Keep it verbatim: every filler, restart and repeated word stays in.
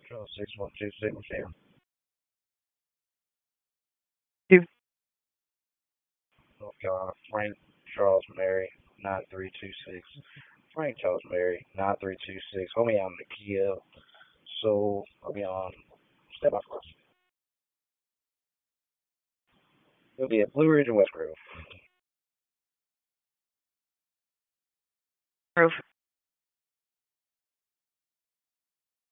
Charles six one two six zero. Two. North Carolina. Frank Charles Mary nine three two six. Frank Charles Mary nine three two six. Homie, I'm the Kia. So I'll be on step by step. It'll be at Blue Ridge and West Grove. Grove.